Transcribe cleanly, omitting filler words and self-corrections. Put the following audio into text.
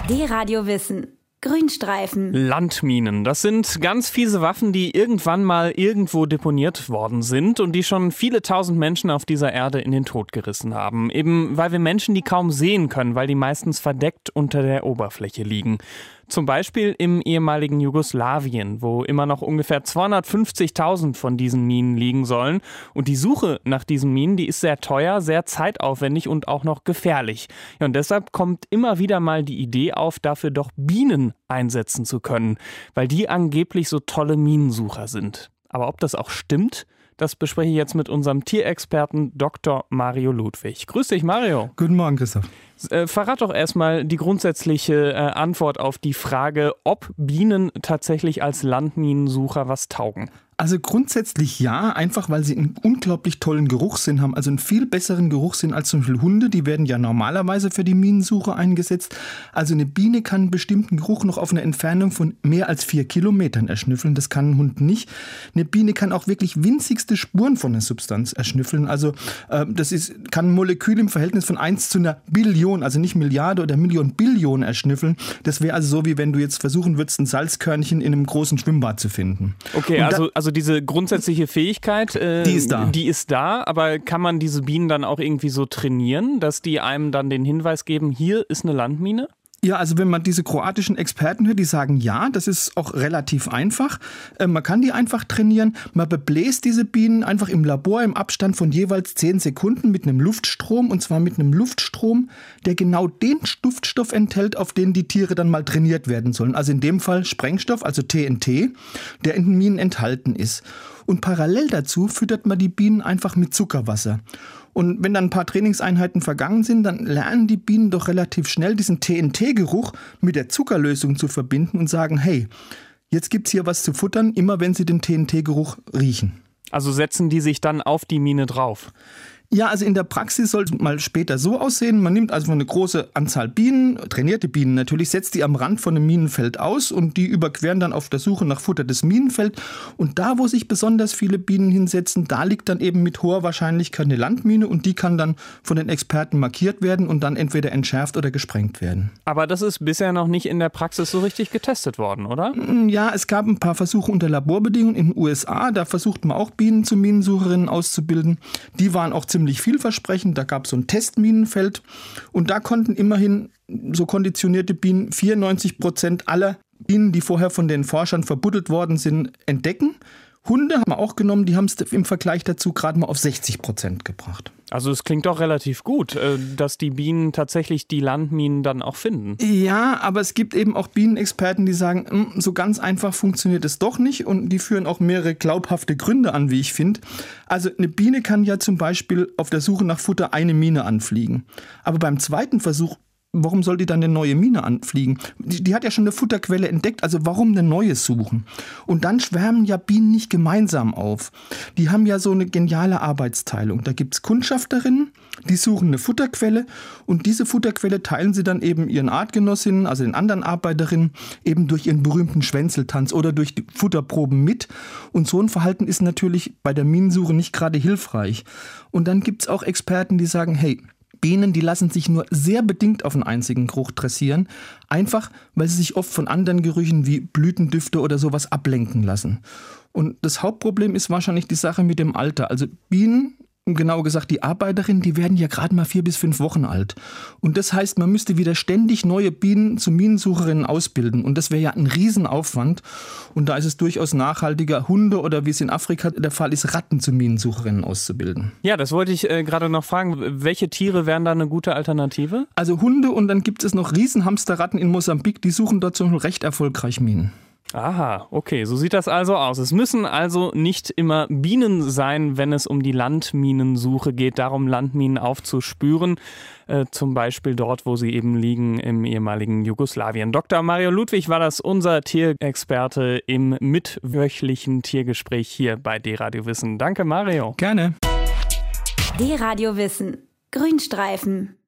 D-Radio Wissen. Grünstreifen. Landminen, das sind ganz fiese Waffen, die irgendwann mal irgendwo deponiert worden sind und die schon viele tausend Menschen auf dieser Erde in den Tod gerissen haben. Eben weil wir Menschen die kaum sehen können, weil die meistens verdeckt unter der Oberfläche liegen. Zum Beispiel im ehemaligen Jugoslawien, wo immer noch ungefähr 250.000 von diesen Minen liegen sollen. Und die Suche nach diesen Minen, die ist sehr teuer, sehr zeitaufwendig und auch noch gefährlich. Ja, und deshalb kommt immer wieder mal die Idee auf, dafür doch Bienen einsetzen zu können, weil die angeblich so tolle Minensucher sind. Aber ob das auch stimmt? Das bespreche ich jetzt mit unserem Tierexperten Dr. Mario Ludwig. Grüß dich, Mario. Guten Morgen, Christoph. Verrat doch erstmal die grundsätzliche Antwort auf die Frage, ob Bienen tatsächlich als Landminensucher was taugen. Also grundsätzlich ja, einfach weil sie einen unglaublich tollen Geruchssinn haben, also einen viel besseren Geruchssinn als zum Beispiel Hunde, die werden ja normalerweise für die Minensuche eingesetzt. Also eine Biene kann einen bestimmten Geruch noch auf eine Entfernung von mehr als 4 Kilometern erschnüffeln, das kann ein Hund nicht. Eine Biene kann auch wirklich winzigste Spuren von einer Substanz erschnüffeln, also kann ein Molekül im Verhältnis von 1 zu einer Billion, also nicht Milliarde oder Million, Billion erschnüffeln. Das wäre also so, wie wenn du jetzt versuchen würdest, ein Salzkörnchen in einem großen Schwimmbad zu finden. Okay, also diese grundsätzliche Fähigkeit, die ist da, aber kann man diese Bienen dann auch irgendwie so trainieren, dass die einem dann den Hinweis geben, hier ist eine Landmine? Ja, also wenn man diese kroatischen Experten hört, die sagen, ja, das ist auch relativ einfach. Man kann die einfach trainieren. Man bebläst diese Bienen einfach im Labor im Abstand von jeweils 10 Sekunden mit einem Luftstrom. Und zwar mit einem Luftstrom, der genau den Duftstoff enthält, auf den die Tiere dann mal trainiert werden sollen. Also in dem Fall Sprengstoff, also TNT, der in den Minen enthalten ist. Und parallel dazu füttert man die Bienen einfach mit Zuckerwasser. Und wenn dann ein paar Trainingseinheiten vergangen sind, dann lernen die Bienen doch relativ schnell diesen TNT-Geruch mit der Zuckerlösung zu verbinden und sagen, hey, jetzt gibt's hier was zu futtern, immer wenn sie den TNT-Geruch riechen. Also setzen die sich dann auf die Mine drauf? Ja, also in der Praxis soll es mal später so aussehen. Man nimmt also eine große Anzahl Bienen, trainierte Bienen natürlich, setzt die am Rand von einem Minenfeld aus und die überqueren dann auf der Suche nach Futter das Minenfeld. Und da, wo sich besonders viele Bienen hinsetzen, da liegt dann eben mit hoher Wahrscheinlichkeit eine Landmine und die kann dann von den Experten markiert werden und dann entweder entschärft oder gesprengt werden. Aber das ist bisher noch nicht in der Praxis so richtig getestet worden, oder? Ja, es gab ein paar Versuche unter Laborbedingungen in den USA. Da versucht man auch Bienen zu Minensucherinnen auszubilden. Die waren auch ziemlich vielversprechend. Da gab es so ein Testminenfeld und da konnten immerhin so konditionierte Bienen 94% aller Bienen, die vorher von den Forschern verbuddelt worden sind, entdecken. Hunde haben wir auch genommen, die haben es im Vergleich dazu gerade mal auf 60% gebracht. Also es klingt doch relativ gut, dass die Bienen tatsächlich die Landminen dann auch finden. Ja, aber es gibt eben auch Bienenexperten, die sagen, so ganz einfach funktioniert es doch nicht und die führen auch mehrere glaubhafte Gründe an, wie ich finde. Also eine Biene kann ja zum Beispiel auf der Suche nach Futter eine Mine anfliegen. Aber beim zweiten Versuch, warum soll die dann eine neue Mine anfliegen? Die hat ja schon eine Futterquelle entdeckt, also warum eine neue suchen? Und dann schwärmen ja Bienen nicht gemeinsam auf. Die haben ja so eine geniale Arbeitsteilung. Da gibt's Kundschafterinnen, die suchen eine Futterquelle und diese Futterquelle teilen sie dann eben ihren Artgenossinnen, also den anderen Arbeiterinnen, eben durch ihren berühmten Schwänzeltanz oder durch die Futterproben mit. Und so ein Verhalten ist natürlich bei der Minensuche nicht gerade hilfreich. Und dann gibt's auch Experten, die sagen, hey, Bienen, die lassen sich nur sehr bedingt auf einen einzigen Geruch dressieren, einfach weil sie sich oft von anderen Gerüchen wie Blütendüfte oder sowas ablenken lassen. Und das Hauptproblem ist wahrscheinlich die Sache mit dem Alter. Also Bienen, genauer gesagt die Arbeiterinnen, die werden ja gerade mal 4 bis 5 Wochen alt. Und das heißt, man müsste wieder ständig neue Bienen zu Minensucherinnen ausbilden. Und das wäre ja ein Riesenaufwand. Und da ist es durchaus nachhaltiger, Hunde oder wie es in Afrika der Fall ist, Ratten zu Minensucherinnen auszubilden. Ja, das wollte ich gerade noch fragen. Welche Tiere wären da eine gute Alternative? Also Hunde und dann gibt es noch Riesenhamsterratten in Mosambik, die suchen dort zum Beispiel recht erfolgreich Minen. Aha, okay, so sieht das also aus. Es müssen also nicht immer Bienen sein, wenn es um die Landminensuche geht, darum Landminen aufzuspüren, zum Beispiel dort, wo sie eben liegen im ehemaligen Jugoslawien. Dr. Mario Ludwig war das, unser Tierexperte im mitwöchlichen Tiergespräch hier bei D-Radio Wissen. Danke, Mario. Gerne. D-Radio Wissen. Grünstreifen.